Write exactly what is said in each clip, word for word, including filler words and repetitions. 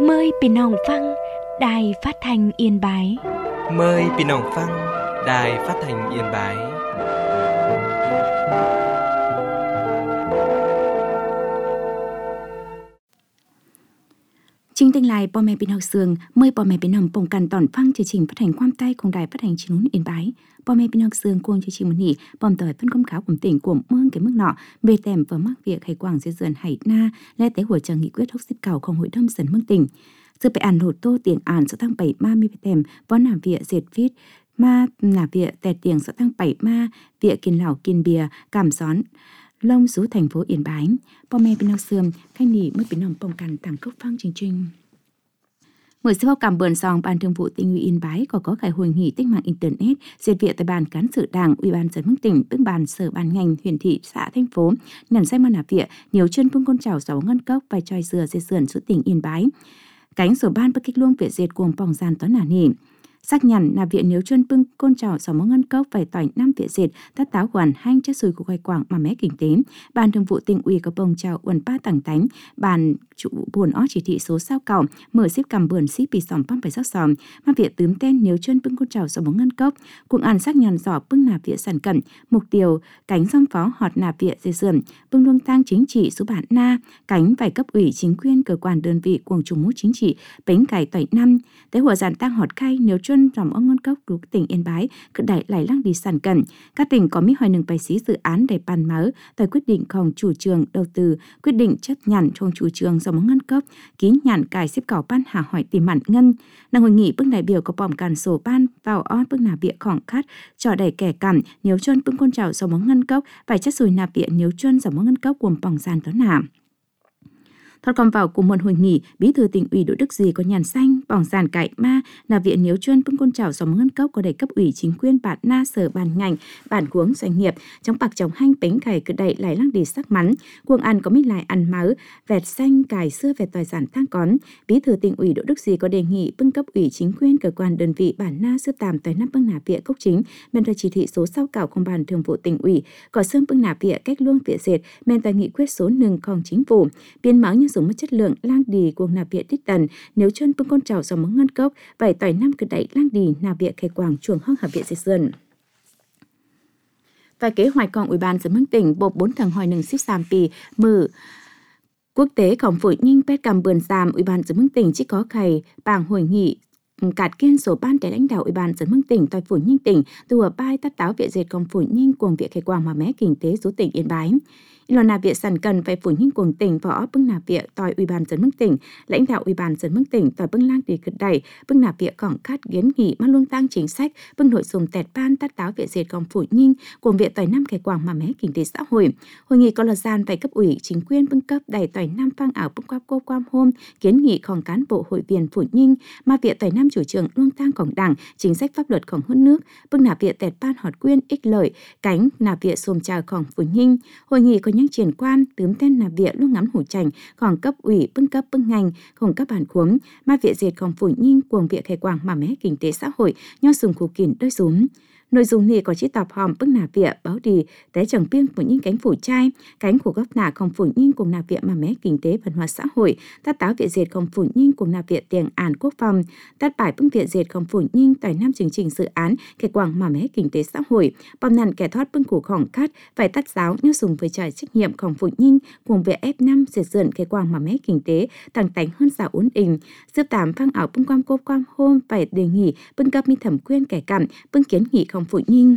Mờiพี่น้องฟังđài phát thanh Yên Bái. Mời พี่น้องฟัง đài phát thanh Yên Bái. Chính tinh lại bò mẹ bên học sường, mời bò mẹ bên nòng bồng cằn tòn phăng chương trình phát hành quam tay cùng đài phát hành chính huấn Yên Bái. Bò mẹ bên học sường cuồng chương trình một nhị, bòm tỏi phân công kháo của tỉnh của mương cái mức nọ, bề tèm và mắc việc hay quảng dây dườn hải na, lẽ tếหัวchờ nghị quyết hốc xếp cầu không hội đông dần mương tỉnh. Giờ phải ăn hột tô tiền ản số tăng bảy ma mi bề tèm, bó nà vịa dệt viết, ma nà vịa tẹt tiền số tăng bảy ma, vịa kiên lảo kiên bìa, cảm gión. Lông rú thành phố Yên Bái, bò mẹ bên học sường, khai nỉ mới bên nòng bồng cằn tàng cốc phăng trình trình. Mời xếp vào cảm bờn sòng Ban Thường vụ Tỉnh ủy Yên Bái có có khai hội nghị tích mạng internet duyệt viện tại ban cán sự đảng Ủy ban dân mức tỉnh tức ban sở ban ngành huyện thị xã thành phố nhận danh màn việc nhiều chân phương con chảo sáu ngân cốc và tròi dừa dây sườn xuất tỉnh Yên Bái cánh sổ ban bất kích luông viện dệt cuồng bỏng gian toán nả nỉ xác nhận là viện nếu chân bưng côn trào sáu món ngân cốc phải tỏi năm viện dệt tất táo hoàn hanh chất sùi của quay quảng mà mé kinh tế ban thường vụ tỉnh ủy có bồng trào uẩn ba tảng tánh ban chủ buồn ó chỉ thị số sao cầu mở ship cầm bươn ship bị sòm păm phải sắc sòm mà viện tướm tên nếu chân bưng côn trào sáu món ngân cốc cùng ăn xác nhận rõ bưng nạp viện sản cận mục tiêu cánh xăm phó họt nạp viện dây sườn bưng luông tăng chính trị số bản na cánh phải cấp ủy chính quyền cơ quan đơn vị cuồng trùng mút chính trị bánh cải tỏi năm tớiหัวgiàn tăng họt khai nếu chân dòng ông ngân cốc của tỉnh Yên Bái cứ đẩy lại lăng đi sản cận các tỉnh có mỹ hỏi nâng bài xí dự án để bàn mở tại quyết địnhของchủ trương đầu tư quyết định chấp nhận trong chủ trương dòng ông ngân cốc ký nhận cải xếp cảo ban hà hỏi tìm mặn ngân năng hội nghị bước đại biểu có bỏm càn sổ ban vào ót bước nạp viện khỏng khát cho đẩy kẻ cảm nếu chân bước con trào dòng ông ngân cốc phải chất sùi nạp viện nếu chân dòng ông ngân cốc gồm bỏng gian đó nảm thoát còn vào cùng một hội nghị bí thư tỉnh ủy Đỗ Đức Duy có nhàn xanh bỏng giàn cải ma là viện nếu chuyên bưng côn trào dòng ngân cốc có đầy cấp ủy chính quyền bản na sở bàn ngành bản cuống doanh nghiệp trong bạc chống hanh bánh cải cứ đẩy lại lăng đi sắc mắn cuồng ăn có mít lại ăn máu vẹt xanh cải xưa vẹt tỏi giản tăng cón bí thư tỉnh ủy Đỗ Đức Duy có đề nghị bưng cấp ủy chính quyền cơ quan đơn vị bản na xưa tàm tới năm bưng nạp viện cốc chính men tại chỉ thị số sau cảo công bàn thường vụ tỉnh ủy có sớm bưng nạp viện cách luông viện dệt men tại nghị quyết số nừngของchính phủ biên máu như dùng mất chất lượng lang đi cuồng nạp viện đích tần nếu chân bưng con trào dòng móng ngân cốc vài tỏi năm cứ đẩy lang đi nạp viện khai quảng chuồng hong hợp viện dây sơn và kế hoạchของủy ban dân mức tỉnh bộ bốn thằng hỏi nừng ship sam pì mở quốc tếของphổi nhanh pet cầm bườn giàm ủy ban dân mức tỉnh chỉ có khai bảng hội nghị cạt kiên số ban để lãnh đạo ủy ban dân mức tỉnh tại phổi nhanh tỉnh từ ở bai tát táo viện dệt công phổi nhanh cuồng viện khai quảng mà mé kinh tế số tỉnh Yên Bái Lò nạp viện sản cần phải phủ nhanh cuồng tỉnh võ bưng nạp viện tòi ủy ban dân mức tỉnh lãnh đạo ủy ban dân mức tỉnh tòi bưng lang đi cực đẩy bưng nạp viện cỏng cát kiến nghị mang luôn tăng chính sách bưng nội dung tẹt ban tát táo viện dệt công phủ nhanh cuồng viện tòi năm khai quảng mà mé kinh tế xã hội hội nghị có lọt gian phải cấp ủy chính quyền bưng cấp đẩy tòi năm phang ảo bưng qua cô quam hôm kiến nghịของcán bộ hội viên phủ nhanh mà viện tòi năm chủ trương luôn tăngของđảng chính sách pháp luậtของhơn nước bưng nạp viện tẹt ban họt quyên ích lợi cánh nạp viện xồm tràของphủ nhanh hội nghị có những triển quan tướm tên nạp viện lúc ngắm hủ chảnhของcấp ủy bưng cấp bưng ngành cùng các bản khuống mà viện dệtของphủ nhanh cuồng viện khai quảng mà mé kinh tế xã hội nho sùng khủ kỉn đôi rúm nội dung này có chỉ tập hòm bưng nạp viện báo đi té trồng piêng của những cánh phủ trai cánh của góc nạ không phủ nhanh cùng nạp viện mà mé kinh tế văn hóa xã hội tát táo viện dệt không phủ nhanh cùng nạp viện tiền án quốc phòng tát bài bưng viện dệt không phủ nhanh tại năm chương trình dự án khai quảng mà mé kinh tế xã hội bom nàn kẻ thoát bưng củ khỏng cát phải tắt giáo nho sùng với trải trách nhiệm không phủ nhanh cùng viện ép năm dệt dượn khai quảng mà mé kinh tế tăng tánh hơn giả ổn định giúp tám phang ảo bưng quam cô quam hôm phải đề nghị bưng cấp mi thẩm quyên kẻ cảm bưng kiến nghị không phụ nhinh.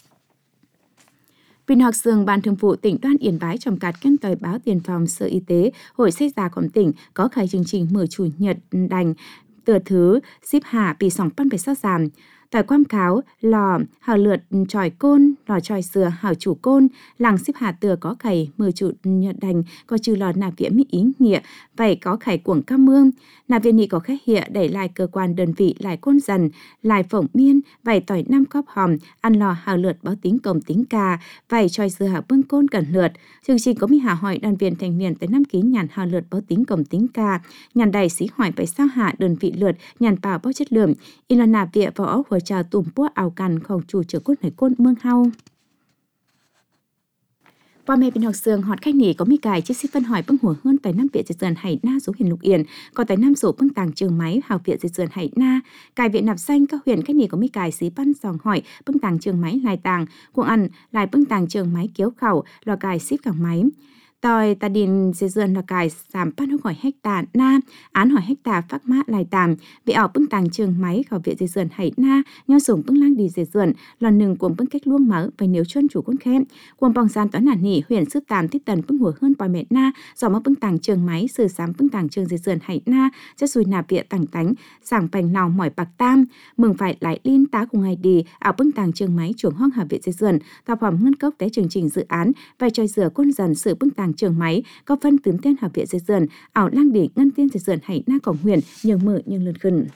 Viên học sường Ban Thường vụ tỉnh Đoan Yên Bái trong cạt kênh tờ báo Tiền phòng Sở Y tế Hội sách giả của tỉnh có khai chương trình mở chủ nhật đành tờ thứ ship hạ bị sòng pan phải sát giảm tỏi quam cáo lò hào lượt tròi côn lò tròi sừa hào chủ côn làng ship hạ từa có khải mười chủ nhật đành có trừ lò nạp viện mỹ ý nghĩa vậy có khải cuồng cam mương nạp viện nghị có khách hiện đẩy lại cơ quan đơn vị lại côn dần lại phổng miên vậy tỏi năm cóp hòm ăn lò hào lượt báo tính công tính cà vậy tròi sừa hào bưng côn cần lượt chương trình có mi hà hỏi đoàn viên thanh niên tới năm ký nhàn hào lượt báo tính công tính cà nhàn đầy xí hỏi phải sao hạ đơn vị lượt nhàn bảo bao chất lượng in là nạp viện võ hồi chào tùm búa ảo cằnของchủ trưởng cốt này côn mương hau Qua mẹ bên học sương họt khách nghỉ có mi cài chiếc xích phân hỏi bưng hùa hơn tại năm viện dịch dần hay na số hiền lục yên, còn tại năm số bưng tàng trường máy hào viện dịch dần hay na, cài viện nạp xanh các huyện khách nghỉ có mi cài xí văn dòng hỏi bưng tàng trường máy lại tàng, cuồng ăn lại bưng tàng trường máy kiếu khẩu, lò cài xíp cảng máy. Tòi ta điền dây dườn là cài giảm pan hốc hỏi hecta na, án hỏi hecta phát mát lại tàm, bị ảo bưng tàng trường máy khảo viện dây dườn hay na, nho sủng bưng lang đi dây dườn, lòn nừng cuồng bưng cách luông mở và nếu chân chủ quân khen, cuồng bòng gian toán nản nỉ huyện sức tàm thích tần bưng hùa hơn bòi mẹ na, dò mà bưng tàng trường máy sử sám bưng tàng trường dây dườn hay na, chất xùi nạp viện tàng tánh, sảng bành nào mỏi bạc tam, mừng phải lại liên tá cùng ngày đi, ảo bưng tàng trường máy chuồng hoang hạ viện dây dườn, tập hòm ngân cốc té chương trình dự án, vai trò dừa quân dần sự bưng tàng trường máy có phân tướng tên học viện dây dần ảo lang đỉ ngân tiên dây dần hay na cổng huyền nhường mở nhường lượn khẩn.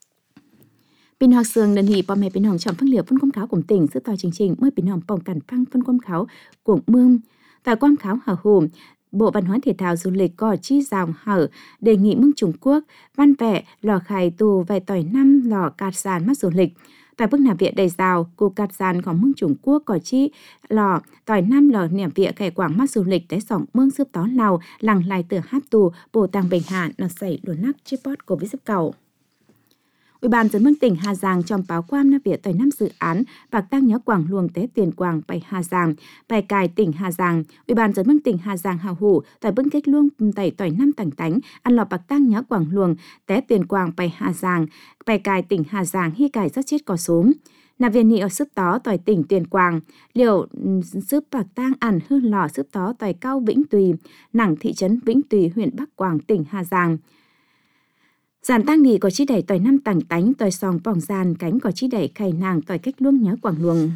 Pin học sương đơn hỷ bò mẹ pin hồng trọng phân liệu phân công kháo của tỉnh giữ tòa chương trình mới pin hồng bỏng cản phăng phân công kháo của mương tại quan kháo hở hùm. Bộ Văn hóa Thể thao Du lịch có chi dòng hở đề nghị mương Trung Quốc văn vẽ lò khải tù vài tỏi năm lò cạt sàn mắt du lịch. Tại bức nạp viện đầy rào, cô cạt sàn có mương Trung Quốc có chi lò tỏi năm lò nẻm viện khải quảng mắt du lịch tới sòng mương xướp tó lào làng lại từ hát tù bồ tàng bình hạ nó xảy luồn nắc chip pot của viết cầu. Ủy ban dân mương tỉnh Hà Giang trong báo quam na viện tỏi năm dự án và tăng nhớ quảng luồng tế tiền quảng bài Hà Giang, bài cài tỉnh Hà Giang. Ủy ban dân mương tỉnh Hà Giang hào hủ tại bưng kết luông tẩy tỏi năm tảng tánh ăn lò bạc tăng nhớ quảng luồng tế tiền quảng bài Hà Giang, bài cài tỉnh Hà Giang hy cài rất chết có số. Nà viên nị ở sức tó tỏi tỉnh Tiền Quảng, liệu sức bạc tang ẩn hư lò sức tó tỏi cao Vĩnh Tùy, nẳng thị trấn Vĩnh Tùy huyện Bắc Quảng tỉnh Hà Giang. Giàn tăng nị có chi đẩy tỏi năm tảng tánh tỏi sòng vòng giàn cánh có chi đẩy khải nàng tỏi cách luông nhớ quảng luồng.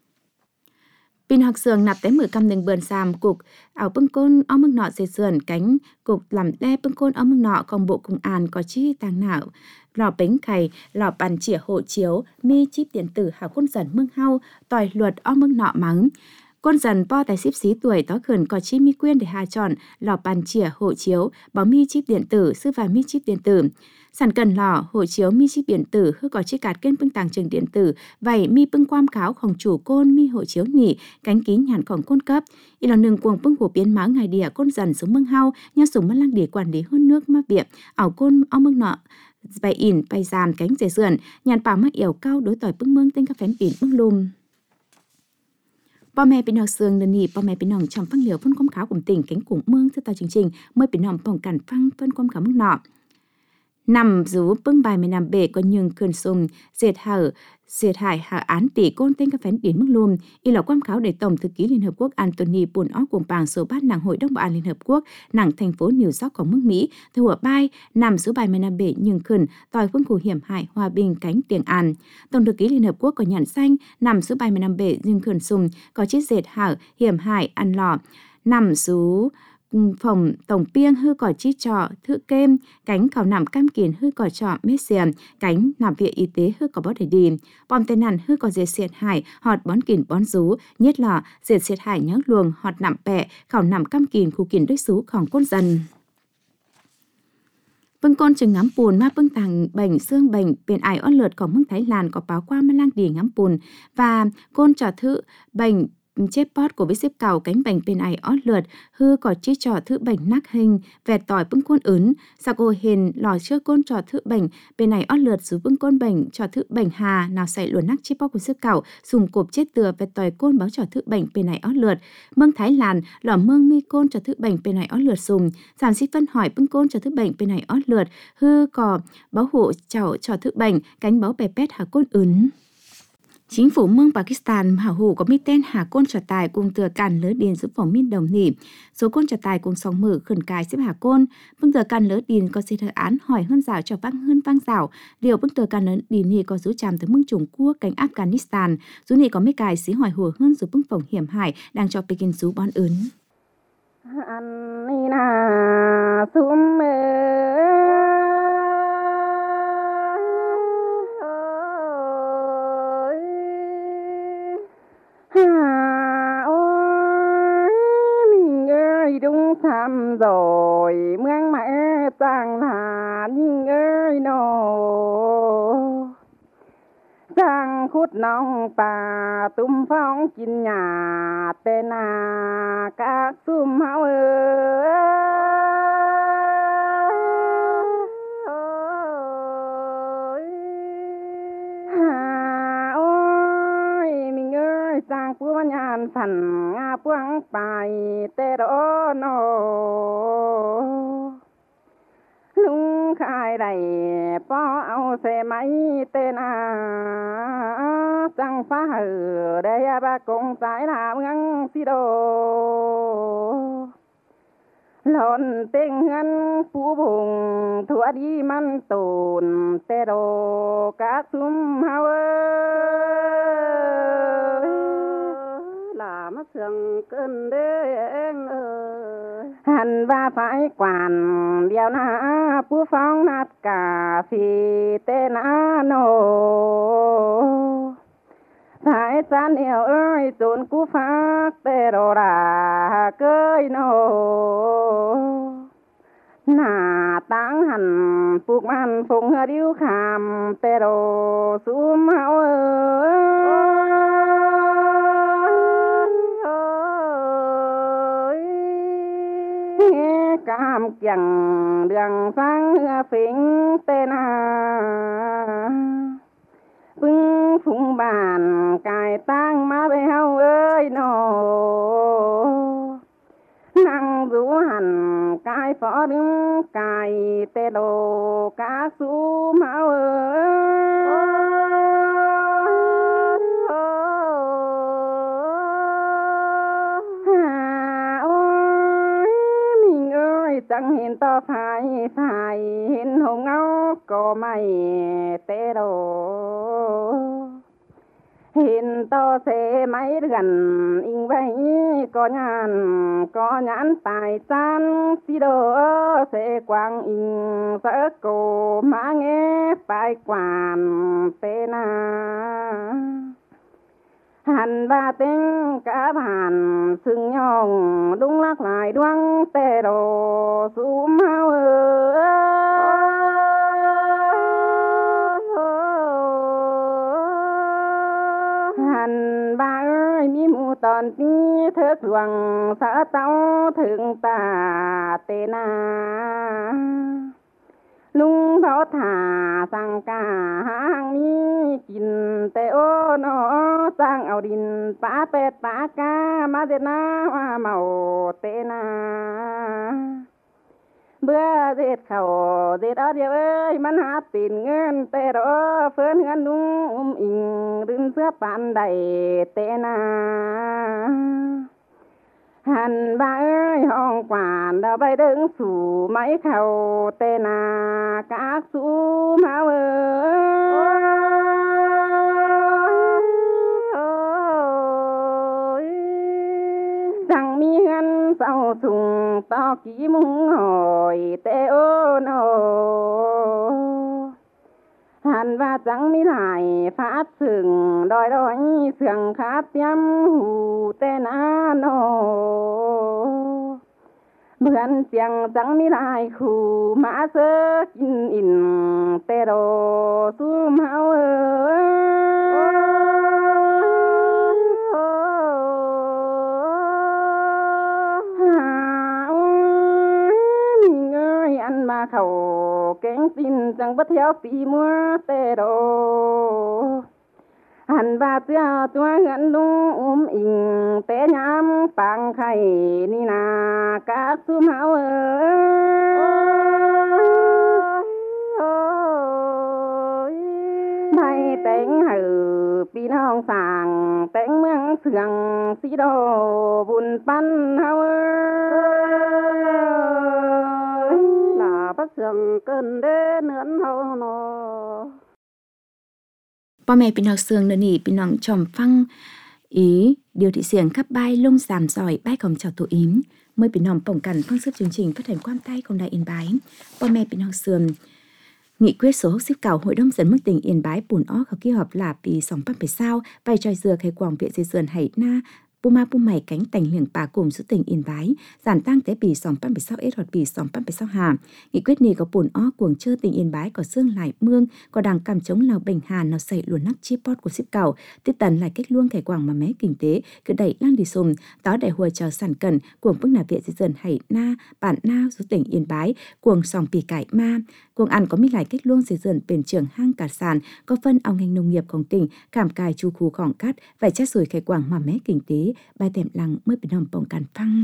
Pin học sườn nạp tới mười cam nừng bườn xàm cục ảo bưng côn o mưng nọ dây sườn cánh cục làm đe bưng côn o mưng nọ công bộ cùng an có chi tàng não lò bánh khày lò bàn chỉa hộ chiếu mi chip điện tử hảo côn dần mưng hau tỏi luật o mưng nọ mắng. Con dần po tài ship xí tuổi tó khẩn có chi mi quyên để hà chọn lò bàn chỉa hộ chiếu báo mi chip điện tử sư và mi chip điện tử. Sản cần lò hộ chiếu mi chip điện tử hư có chi cạt kênh bưng tàng trường điện tử vậy mi bưng quam kháo khổng chủ côn mi hộ chiếu nỉ cánh kín nhàn khổng côn cấp y lò nừng cuồng bưng hổ biến máu ngày đỉa côn dần xuống mưng hau nha súng mất lăng đỉa quản lý hơn nước ma biệp ảo côn o mưng nọ bay in bay giàm cánh dề sườn nhàn bảo mắc yểu cao đối tỏi bưng mương tên các phén biển bưng lùm. Bò mẹ pin học sương đơn nhị bò mẹ pin hồng trong phân liều phân công kháo của tỉnh cánh củng mương theo tàu chương trình mới pin hồng bỏng cản phăng phân công kháo mức nọ. Nằm rú bưng bài mày nằm bể có nhường khẩn sùng dệt hở dệt hải hạ án tỷ côn tên các phén biển mức lùm y là quam kháo để tổng thư ký Liên Hợp Quốc Anthony Bùn ó cùng bảng số bát nàng hội đồng bảo an Liên Hợp Quốc nàng thành phố New York của nước Mỹ từ hùa bay nằm rú bài mày nằm bể nhường khẩn tòi phương khu hiểm hại hòa bình cánh tiền an tổng thư ký Liên Hợp Quốc có nhãn xanh nằm rú bài mày nằm bể nhường khẩn sùng có chiếc dệt hở hiểm hại ăn lò nằm rú phòng tổng piêng hư cỏ chi trọ thự kem cánh khảo nằm cam kiền hư cỏ trọ mết xiềm cánh nằm viện y tế hư cỏ bó để đi bom tên nàn hư cỏ dệt xiệt hải họt bón kiền bón rú nhất lọ dệt xiệt hải nhớ luồng họt nằm bẹ khảo nằm cam kiền khu kiền đích xú khỏng côn dần bưng côn chừng ngắm bùn ma bưng tàng bệnh xương bệnh bên ải on lượt có mưng Thái Lan có báo qua ma lang đỉ ngắm bùn và côn trò thự bệnh chép pot của với xếp cầu cánh bành bên ai ót lượt hư có chi trò thử bành nắc hình vẹt tỏi bưng côn ướn sao cô hình lò chưa côn trò thử bành bên này ót lượt dù bưng côn bành trò thử bành hà nào xảy luồn nắc chi pot của xếp cầu dùng cộp chết từa vẹt tỏi côn báo trò thử bành bên này ót lượt mương Thái Lan lò mương mi côn trò thử bành bên này ót lượt dùng giảm xích phân hỏi bưng côn trò thử bành bên này ót lượt hư có báo hộ chảo trò thử bành cánh báo bè pét hà côn ướn. Chính phủ mương Pakistan hảo hủ có mi tên hà côn trò tài cùng từa càn lỡ điền giúp phòng miên đồng nỉ số côn trò tài cùng sóng mở khẩn cài xếp hà côn bưng từa càn lỡ điền có xê thờ án hỏi hơn rào cho vang hơn vang rào điều bưng từa càn lỡ điền nỉ có rú chàm tới mương Trung Quốc cánh Afghanistan rú nỉ có mấy cài xí hỏi hùa hơn rú bưng phòng hiểm hại đang cho Pekin rú bón ướn. Tham rồi mương mẹ tàng là nhưng ơi nô tàng ขุดน้องป่าตุ้มฟ้องกินหญ้าเตนากากซุ่มเฮาเอ้ยหาโอ้ยมิงเอ้ยสร้างผู้บัญญาณสั่นงาพวงไปเตโรโนลุงขายได้ป้อเอาเสไหมเตนาจังฟ้าเหือได้ยาบากงสายหนาเมืองสิโดหล่นเต็งเงินผู้บุงทั่วดีมันตูนเตโรกากซุ่มเฮาเอ้ยลามาเสืองเกินเด้งเอ้ยหันว่าไฟกวนเดียวนะผู้ฟ้องนัดกาฟีเตนาโนสายจันเอวเอ้ยจูนกูฟักเตโรราเกยโนหน้าตั้งหันปลูกมันฟงเฮือดิ้วคำเตโรซูมเฮาเอ้ยกามเกี่ยงเดืองฟังเฮือฟิงเตนาปึ้งฝุ่งบ้านกายตั้งมาไปเฮาเอ้ยโนนั่งดูหันกายฟอดึงกายเตโดกาสูมาเอ้ยโอ้ยมิงเอ้ยจังเห็นต่อไฟไฟเห็นหงเงาก็ไม่เตโดเห็นต่อเสไม้เดือนอิงไว้ก็ยานก็ยานตายจันสิโดเสกวางอิงเสโกมาเงไปกวานเตนาหันบาเต็งกะบานซึ่งย่องดุงลักหลายดวงเตโรสูมเฮาเอ้หันบาเอ้ยมีหมูตอนนี้เถิกหลวงสะเต้าถึงตาเตนาลุงเขาถ่าสังกาหางมีกินแต่โอ้นอสร้างเอาดินป้าเป็ดป้ากามาเดนาว่าเมาเตนาเบื่อเด็ดเขาเด็ดเอาเดียวเอ้ยมันหาตีนเงินแต่รอเฟินเงินลุงอุ้มอิงรินเสื้อปานใดเตนาหันบ่าเอ้ยห้องกวานเราไปดึงสู่ไม้เข่าเตนากากสู่มาเอ้ยจังมีเงินเศร้าสุงต่อกี่มุงหอยเตโอโนหันว่าจังมีหลายฟาดสึงดอยดอยเสื่องขาเตรียมหูเตนาโนเบือนเสียงจังมีหลายคู่มาเสกินอินเตโรสู้เฮาเอ้ยอันมาเขาเก่งสินจังบ่เที่ยวปีมัวเตโรหันบาเตี้ยตัวเงินลุงอุ้มอิงเตยามปังไข่นี่นากากซุมเฮาเอ้ยไม่แต่งหือพี่น้องสั่งแต่งเมืองเสืองสีโดบุญปั้นเฮาเอ้ยลาพระเสืองเกินเด้เนื้อนเฮาเนาะพ่อแม่พี่น้องเสืองเดี๋ยวนี้พี่น้องชมฟังý điều thị xiềng khắp bay lung giảm giỏi bayของchào tổ yếm mới bị nòng bổng cảnh phương sức chương trình phát hành quan tayของđài Yên Báiพ่อแม่พี่น้องเสืองnghị quyết số hốc xếp cảo hội đồng dân mức tỉnh Yên Bái bùn ó khảo kỳ họp làปีสองพันสิบเก้าไปจอยเสือไข่กวางviện dây sườn hải na Puma Pumai cánh tành liềng bà cùng giữ tỉnh Yên Bái, giản tăng tế bì sòng pan bì sao ết hoặc bì sòng pan bì sao hà. Nghị quyết này có bồn ó cuồng chơ tỉnh Yên Bái có xương lại mương, có đằng cầm chống lào bình hà nào xảy luồn nắc chi pot của ship cầu, tiếp tần lại cách luông khải quảng mà mé kinh tế, cứ đẩy lang đi xùm, đó đại hùa chờ sản cần, cuồng bức nà viện di dần hải na, bản na giữ tỉnh Yên Bái, cuồng sòng bì cải ma, cuồng ăn có mi lại cách luông di dần bền trưởng hang cả sàn, có phân ao ngành nông nghiệpของtỉnh, cảm cài chu khuของcát, vài chất rồi khải quảng mà mé kinh tế, bài tèm lăng mới bị nằm bồng càn phăng.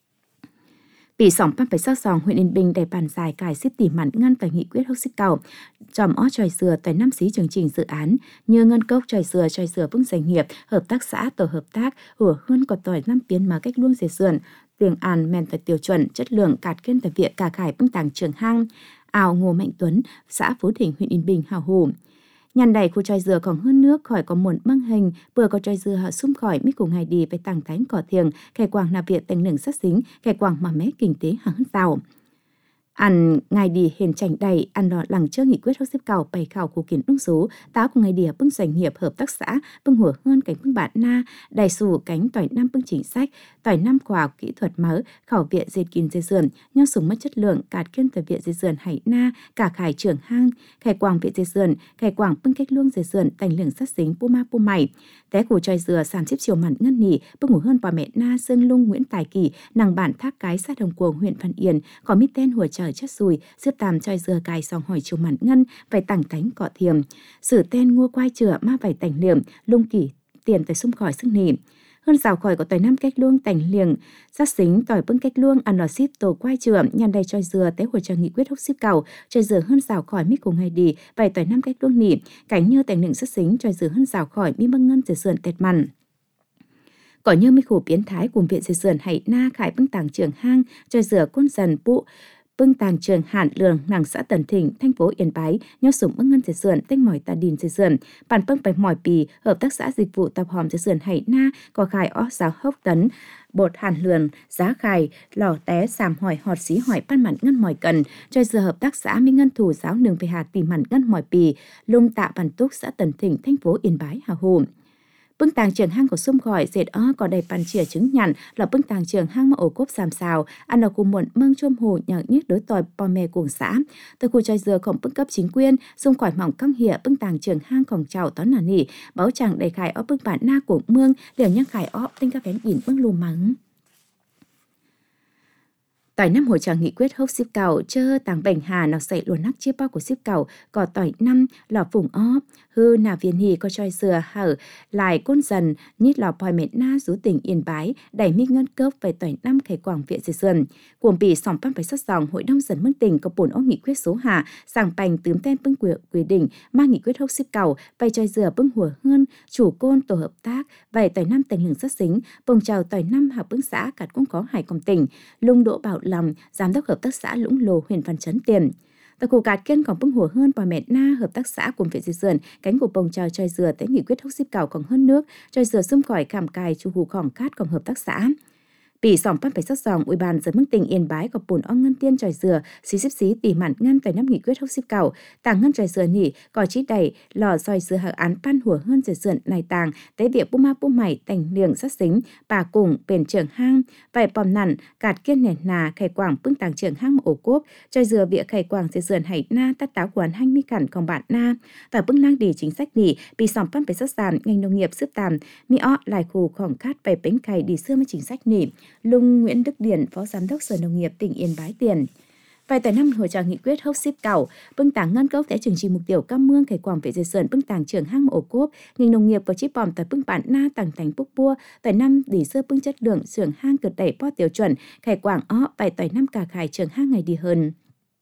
Bị sòng pan phải sao sòng huyện Yên Bình đầy bàn dài cài xếp tỉ mặn ngăn và nghị quyết hốc xếp cầu tròm ó tròi dừa tại năm xí chương trình dự án như ngân cốc tròi dừa tròi dừa vững doanh nghiệp hợp tác xã tổ hợp tác hủa hơn có tỏi năm biến mà cách luôn dễ sườn tiền an men tại tiêu chuẩn chất lượng cạt kiên tại viện cả khải bưng tàng trường hang ảo Ngô Mạnh Tuấn xã Phú Thịnh huyện Yên Bình hào hủ. Nhàn đầy khu tròi dừa còn hơn nước khỏi có muộn băng hình vừa có tròi dừa hạ sum khỏi mít cùng ngày đi về tàng thánh cỏ thiềng khai quảng nạp viện tành lửng sát xính khai quảng mà mé kinh tế hàng hân giàu. Ăn ngày đi hiền chảnh đầy ăn đỏ lằng chơ nghị quyết hốc xếp cầu bày khảo khu kiến đông số táo của ngày đi bưng doanh nghiệp hợp tác xã bưng hủa hơn cánh bưng bạn na đầy sủ cánh tỏi năm bưng chính sách tỏi năm khoa học kỹ thuật mới khảo viện dệt kín dây dườn nhau súng mất chất lượng cạt kiên tại viện dây dườn hải na cả khải trưởng hang khai quảng viện dây dườn khai quảng bưng cách luông dây dườn tành lửng sát xính Puma Pumai té củ tròi dừa sàn xếp chiều mặn ngân nỉ bưng hủa hơn bà mẹ na sơn lung Nguyễn Tài Kỳ nàng bản thác cái sát đồng cuồng huyện Văn Yên có mít tên hùa trời chất sùi xếp tàm tròi dừa cài sòng hỏi chiều mặn ngân vài tảng cánh cọ thiềm sử tên ngua quai chửa ma vài tành liềm lung kỷ tiền tại sum khỏi sức nỉ hơn rào khỏi có tỏi năm cách luông tành liềng sát xính tỏi bưng cách luông ăn lò ship tổ quai chửa nhàn đầy tròi dừa té hồi cho nghị quyết hốc ship cầu tròi dừa hơn rào khỏi mít cùng ngày đi vài tỏi năm cách luông nỉ cánh như tành lửng sát xính tròi dừa hơn rào khỏi mi băng ngân dừa sườn tẹt mặn có như mi khổ biến thái cùng viện dừa sườn hải na khải bưng tàng trường hang tròi dừa côn dần bụ bưng tàng trường hạn lường nàng xã Tần Thịnh thành phố Yên Bái nhau sủng bưng ngân dây sườn tinh mỏi tà đìn dây sườn bản bưng bày mỏi pì hợp tác xã dịch vụ tập hòm dây sườn hải na có khải ó giáo hốc tấn bột hàn lường giá khải lò té sàm hỏi họt xí hỏi pan mặn ngân mỏi cần cho giờ hợp tác xã minh ngân thủ giáo nương về hạt tỉ mặn ngân mỏi pì lung tạ bản túc xã Tần Thịnh thành phố Yên Bái hào hùng. Bưng tàng trường hang của sum khỏi dệt ó có đầy bàn chìa trứng nhằn là bưng tàng trường hang mà ổ cốp sàm xào ăn ở cùng muộn mương chôm hồ nhạc nhất đối tòi bò mè cuồng xã từ khu tròi dừa khổng bưng cấp chính quyền xung khỏi mỏng căng hỉa bưng tàng trường hang còn chào tón nà nỉ báo chàng đầy khải ó bưng bản na của mương liều nhang khải ó tinh các vén ỉn bưng lù mắng tỏi năm hồi chàng nghị quyết hốc ship cầu chơ tàng bành hà nào xảy luồn nắc chia bao của ship cầu có tỏi năm lò phùng ó hư nà viên hì có tròi dừa hở lại côn dần nhít lò pòi mệt na rú tỉnh Yên Bái đẩy mi ngân cốc về tỏi năm khải quảng viện dây sườn cuồng bị sòng pan phải sát sòng hội đông dần mương tỉnh có bổn ó nghị quyết số hà sàng bành tướm tên bưng quy quy đỉnh mang nghị quyết hốc ship cầu vay tròi dừa bưng hùa hơn chủ côn tổ hợp tác vay tỏi năm tành lửng sát xính bồng chào tỏi năm hợp bưng xã cạt cũng có hải công tỉnh lung đỗ bảo lòng giám đốc hợp tác xã Lũng Lồ huyện Văn Chấn tiền tại khu cát kiên còn bưng hùa hơn bà mẹ na hợp tác xã cùng viện dây sườn cánh của bồng trào tròi dừa tới nghị quyết hốc ship cầu còn hơn nước tròi dừa xung khỏi khảm cài chu hù khỏng cát còn hợp tác xã bị sòng pan phải sát sòng ủy ban dân mương tỉnh Yên Bái có bồn ong ngân tiên tròi dừa xí xếp xí tỉ mặn ngân tại năm nghị quyết hốc ship cầu tàng ngân tròi dừa nỉ có chí đầy lò soi dừa hở án pan hùa hơn dừa sườn này tàng tế việc Puma Pumai tành liềng sát xính bà cùng bền trường hang vài pòm nặn cạt kiên nền nà khải quảng bưng tàng trường hang ổ cốp tròi dừa việc khải quảng dừa sườn hải na tát táo quán hanh mi cản còn bạn na tại bưng lang đi chính sách nỉ bị sòng pan phải sát sàn ngành nông nghiệp xếp tàm mi ó lại khu khỏng cát vài bánh cày đi xưa mới chính sách nỉ Lung Nguyễn Đức Điển, Phó Giám đốc Sở Nông nghiệp tỉnh Yên Bái tiền. Vài tại năm hồi chào nghị quyết hốc ship cầu, bưng tàng ngân cốc tại chương trình mục tiêu cam mương khải quảng vệ dây sườn bưng tàng trường hang ổ cốp, ngành nông nghiệp và chip bòm tại bưng bản na tàng thành búc bua, tại năm đỉ sơ bưng chất lượng trường hang cực đẩy po tiêu chuẩn, khải quảng ó vài tại năm cả khải trường hang ngày đi hơn.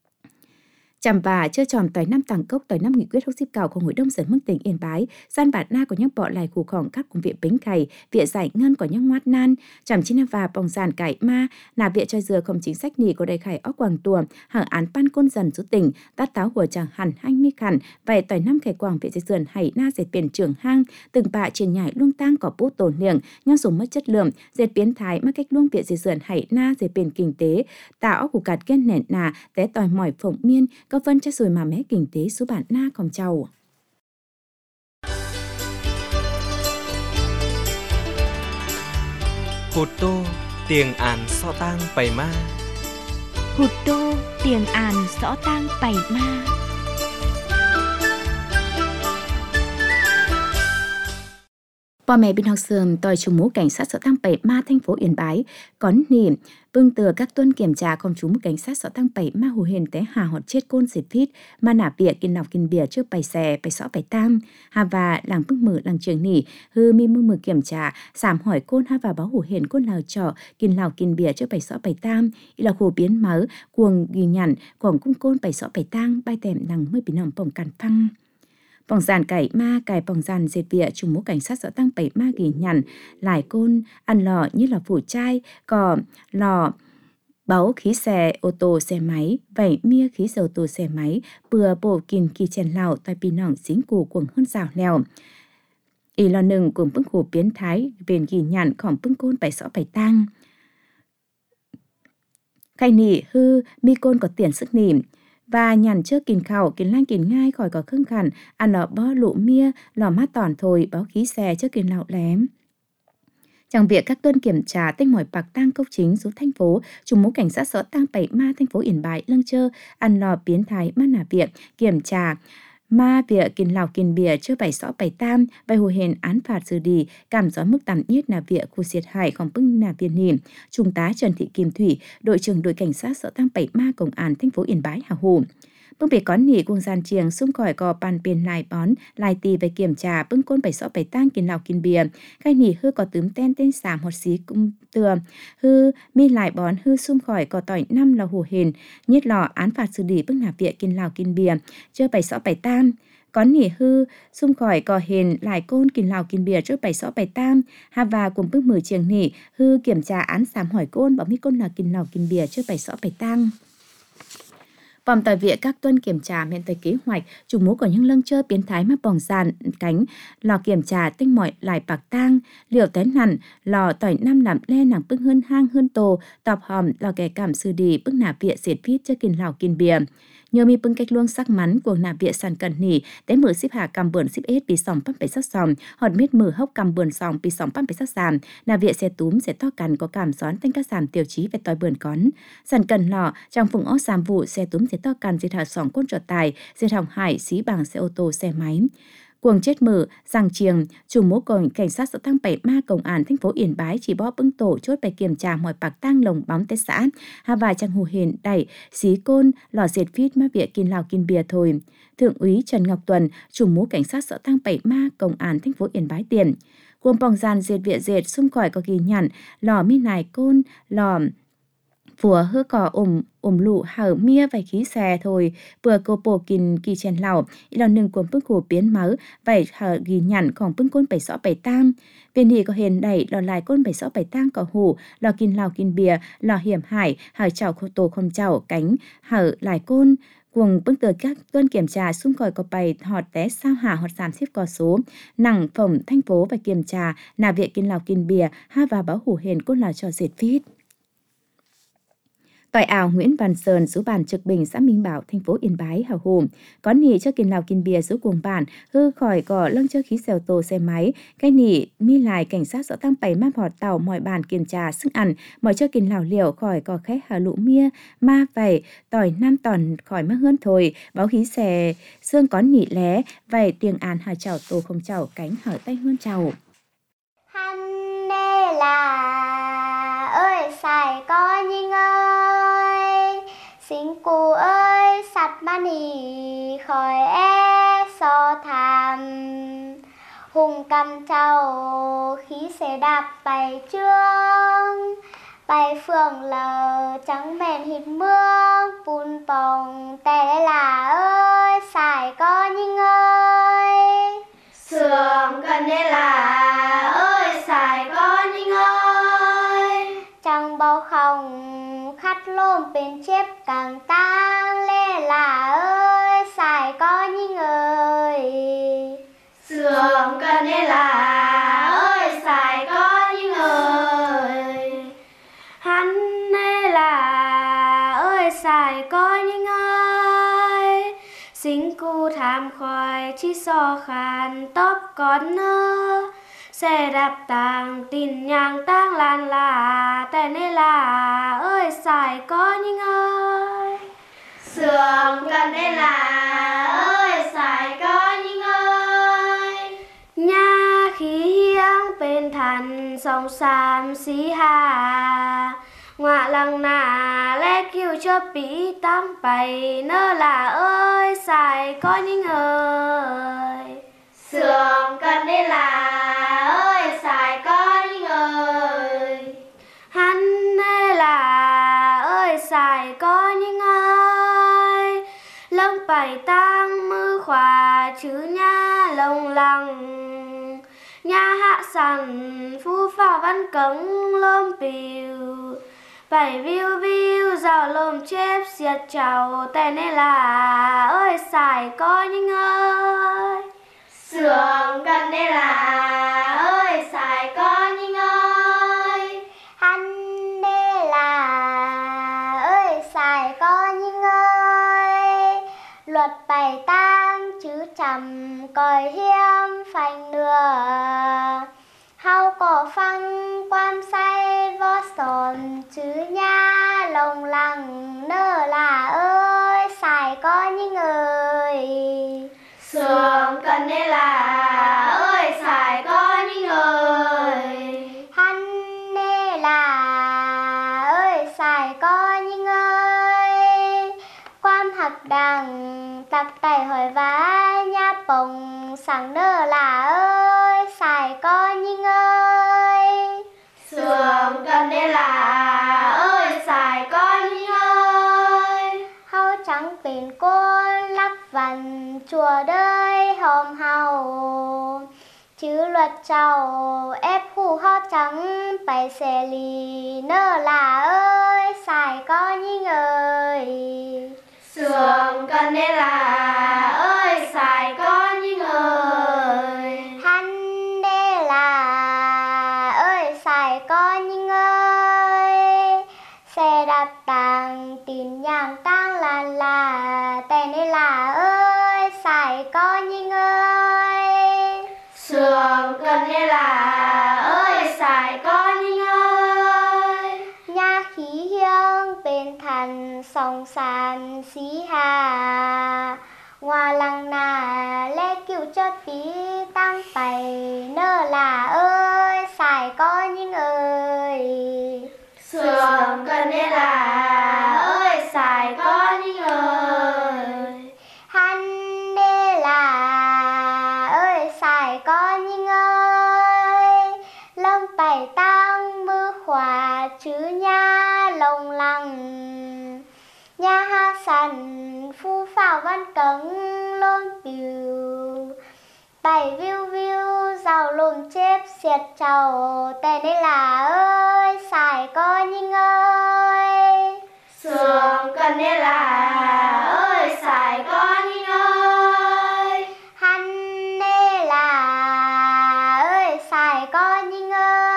Chằm và chưa tròn tỏi năm tàng cốc tỏi năm nghị quyết hốc ship cầu của hội đông dân mương tỉnh Yên Bái gian bản na của nhóc bọ lại khu khỏng các cùng viện bính cày viện giải ngân của nhóc ngoát nan chằm chín và bòng giàn cải ma nà viện cho dừa không chính sách nỉ của đầy khải óc quảng tùa hàng án pan côn dần rút tỉnh tát táo của chàng hẳn anh mi khẩn vậy tỏi năm khải quảng viện dây sườn hải na dệt biển trường hang từng bạ trên nhảy luông tang có bút tổn liệng nhau dùng mất chất lượng dệt biến thái mắc cách luông viện dây sườn hải na dệt biển kinh tế tạo của cạt kiên nền nà té tỏi mỏi phồng miên có phân chất rồi mà mé kinh tế số bản na còn chầu. Hụt tô tiền án so tang bày ma. Hụt tô tiền án rõ tang bày ma. Bà mẹ bên học sườn tòi chủ mũ cảnh sát sở tăng bảy ma thành phố Yên Bái có niệm bưng từ các tuân kiểm tra công chú mũ cảnh sát sở tăng bảy ma hồ hền té hà họt chết côn diệt phít mà nả bịa kiên nọc kiên bìa trước bày xè bày xõ bày tam hà và làng bưng mử làng trường nỉ hư mi mưng mử kiểm tra giảm hỏi côn hà và báo hồ hền côn lào trọ kiên lào kiên bìa trước bày xõ bày tam ý là hồ biến máu cuồng ghi nhận quảng cung côn bày xõ bày tang bay tèm nằng mới bị nòng bổng càn phăng. Bỏng giàn cải ma cải bỏng giàn diệt vịa chủ mũ cảnh sát sở tăng bảy ma ghi nhận lại côn ăn lò như là phủ chai cò lò báu khí xe ô tô xe máy vẩy mia khí dầu tô xe máy bừa bộ kìn kỳ chèn lào tai pi nòng dính cù cuồng hơn rào lèo ý lò nừng cùng bưng hồ biến thái về ghi nhận khỏng bưng côn bảy sõ bảy tang khai nỉ hư mi côn có tiền sức nỉm và nhằn trước kìn khảo kìn lang kìn ngai khỏi có khưng khẩn ăn lọ bó lụ mia lò mát tòn thôi báo khí xe trước kìn lạo lém. Trong việc các tuân kiểm tra tinh mỏi bạc tang cốc chính số thành phố chủ mũ cảnh sát sở tăng bảy ma thành phố Yên Bái lâng chơ ăn lò biến thái ma nả viện kiểm tra ma việc kìn lào kìn bìa chưa bảy sõ bảy tam bài hồ hền án phạt xử đi cảm gió mức tạm nhất nà viện khu siết hải còn bưng nà viên nỉm trung tá Trần Thị Kim Thủy đội trưởng đội cảnh sát sở tăng bảy ma công an thành phố Yên Bái hào hùng bưng bể có nỉ cùng gian chiềng xung khỏi cò bàn biển lại bón lại tì về kiểm tra bưng côn bảy sõ bảy tang kìn lào kìn bìa khai nỉ hư có tướm ten tên sảm hoặc xí cung từa hư mi lại bón hư xung khỏi cò tỏi năm là hồ hền nhất lò án phạt xử lý bưng nạp viện kìn lào kìn bìa chưa bảy sõ bảy tam có nỉ hư xung khỏi cò hền lại côn kìn lào kìn bìa trước bảy sõ bảy tam hà và cùng bưng mười chiềng nỉ hư kiểm tra án sảm hỏi côn bảo mi côn là kìn lào kìn bìa trước bảy sõ bảy tang. Bòm tỏi viện các tuân kiểm tra miền tây kế hoạch chủ mũ của những lâng chơ biến thái mà bỏng sàn cánh lò kiểm tra tinh mọi lại bạc tang liều tén nằn lò tỏi năm làm le nàng bưng hơn hang hơn tổ tọp hòm lò kẻ cảm sư đi bưng nạp viện diệt phít cho kìn lào kìn bìa nhờ mi bưng cách luông sắc mắn của nạp viện sàn cẩn nỉ té mở ship hạ cầm bươn ship ết bị sòngปั๊มไปsắc sòng hòn mít mở hốc cầm bươn sòng bị sòngปั๊มไปsắc sàm nạp viện xe túm sẽ to cằn có cảm gión tên các sàm tiêu chí về tỏi bươn cón sàn cẩn lò trong phùng ó sàm vụ xe túm sẽ to cằn diệt hạ sòng côn trọt tài diệt hỏng hải xí bằng xe ô tô xe máy cuồng chết mở giang chiềng chủ mũ cổng cảnh sát sở tăng bảy ma công an thành phố Yên Bái chỉ bó bưng tổ chốt bài kiểm tra mọi bạc tang lồng bóng tế xã hà và trang hồ hền đẩy xí côn lò diệt phít ma viện kìn lào kìn bìa thôi thượng úy Trần Ngọc Tuần chủ mũ cảnh sát sở tăng bảy ma công an thành phố Yên Bái tiền cuồng bòng gian diệt viện diệt xung khỏi có ghi nhận lò mi nài côn lò phùa hư cò ồm ồm lụ hở mia vài khí xe thôi vừa cô bồ kìn kỳ chèn lào ý là nâng cuốn bưng cổ biến máu vài hở ghi nhận còn bưng côn bảy sõ bảy tam bên hì có hền đẩy lò lại côn bảy sõ bảy tam có hủ lò kìn lào kìn bìa lò hiểm hải hở chảo khô tổ không chảo cánh hở lại côn cùng bưng tờ các tuân kiểm tra xung khỏi có bày họt té sao hà hoặc giảm xếp có số nặng phẩm thành phố và kiểm tra nà viện kìn lào kìn bìa ha và báo hủ hền côn lào cho diệt phít. Tỏi ảo Nguyễn Văn Sơn số bản Trực Bình xã Minh Bảo thành phố Yên Bái hào hùng có nỉ cho kìn lào kìn bìa số cuồng bản hư khỏi cỏ lâng cho khí xèo tô xe máy cái nỉ mi lại cảnh sát sở tăng bảy map họt tàu mọi bản kiểm tra sức ăn mọi cho kìn lào liều khỏi cỏ khét hà lũ mia ma vầy tỏi năm tòn khỏi mắc hơn thôi báo khí xè xương có nỉ lé vầy tiếng án hà chảo tô không chảo cánh hở tay hơn chảo hắn nê là ơi xài có nhinh ơi xin cô ơi sạch ba nì khỏi e so tham hùng cầm trâu khí xe đạp bài trương bài phường lờ trắng mền hít mương bùn bồng té là ơi xài có nhinh ơi sườn cần nê là ơi xài có nhinh ơi chẳng bao không khát lôm bên chép càng tang lê là ơi xài có nhinh ơi sườn cần nê là ơi xài có nhinh ơi hắn nê là ơi xài có nhinh ơi xin cu tham khỏi chi so khàn tóc con nơ xe đạp tàng tin nhang tang lan là tên ấy là ơi xài có những ơi sườn cần đây là ơi xài có những ơi nhà khí hiang bên thành sông sam xí hà ngoạ lăng nà lẽ kêu cho bí tăng bày nơ là ơi xài có những ơi sườn cần đây là ơi xài có những ơi hắn đây là ơi xài có những ơi lông bày tăng mư khỏa chứ nha lông lăng nhà hạ sẵn phu phà văn cống lôm bìu bảy viu viu rào lôm chép xiết chào tên này là ơi xài có những ơi sườn cần đây là ơi xài có những ơi hắn đây là ơi xài có những ơi luật bày tang chứ chầm còi hiếm phanh nửa hao cổ phăng quan say vó sồn chứ nha lồng lăng nơ là ơi xài có những ơi sườn cần đây là ơi xài có những ơi hắn đây là ơi xài có những ơi quan hạc đằng tặc tay hỏi vá nha bồng sáng nơ là ơi xài có những ơi sườn cần đây là ơi xài có những ơi hau trắng bền côn lắc vằn chùa đời hòm hào chứ luật trầu ép hù ho trắng bày xe lì nơ là ơi xài có những ơi sườn cần đây là ơi xài có những ơi hắn đây là ơi xài có những ơi xe đạp tàng tin nhang tang lan là tên đây là ơi xài có những ơi sườn cần đây là ơi xài có những ơi nhà khí hiang bên thành sông sàn xí hà ngoa lăng nà lẽ cứu cho tí tăng bày nơ là ơi xài có những ơi sườn cần đây là ơi xài có những ơi hắn đây là ơi xài có những ơi lông bày tăng mưa khỏa chứ nha lồng lăng nhà ha sẵn phu phào văn cống lôn bìu bảy viu viu rào lùm chép xiết chào tên đây là ơi xài có những ơi sườn cần đây là ơi xài có những ơi hắn đây là ơi xài có những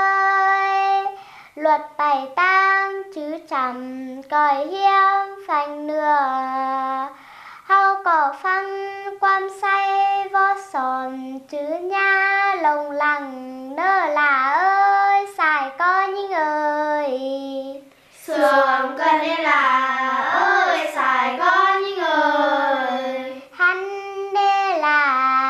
ơi luật bày tang chứ chầm còi hiếm phanh nửa hao cỏ phăng quan say vó sồn chứ nha lồng lăng nơ là ơi xài có những ơi sườn cần đây là ơi xài có những ơi hắn đây là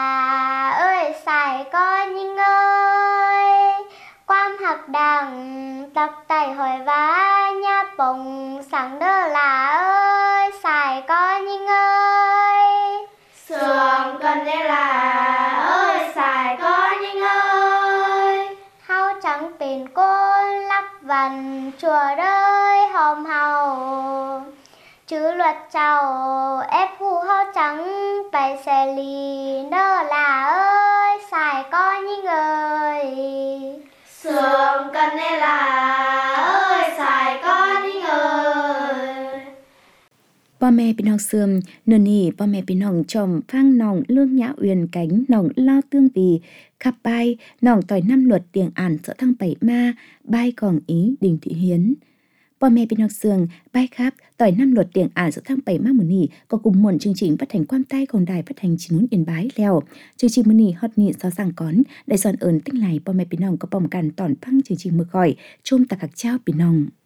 ơi xài có những ơi quan hạc đằng tặc tay hỏi vá nha bồng sáng nơ là ơi xài có những ơi sườn cần đây là ơi xài có những ơi hau trắng bền côn lắc vằn chùa đời hòm hào chứ luật trầu ép hù ho trắng bày xe lì nơ là ơi xài có những ơi sườn cần đây là ơi xài có những ơi พ่อแม่พี่น้องเสื่อมเนื้อนี่พ่อแม่พี่น้องชมฟังน้องเรื่องยะเวียนcảnhน้องเล่าเตื้องปีขับไปน้องต่อยน้ำหลวดเตียงอ่านเสาทั้งไปมาใบของอีดิ่งที่เฮียนพ่อแม่พี่น้องเสืองไปครับต่อยน้ำหลดเตียงอ่านสุดทั้งไปมากมื้อนี้ก็กลุ่มมวลchương trình phát hànhความใต้ของđài phát hành Chín Núi Yên Bái แล้วchương trìnhมื้อนี้ฮอดนี้ซอสั่งก่อนได้สอนเอิ้นติ้งไหลพ่อแม่พี่น้องก็ป้อมกันตอนฟังchương trìnhมื้อก่อยชมตะกักเจ้าพี่น้อง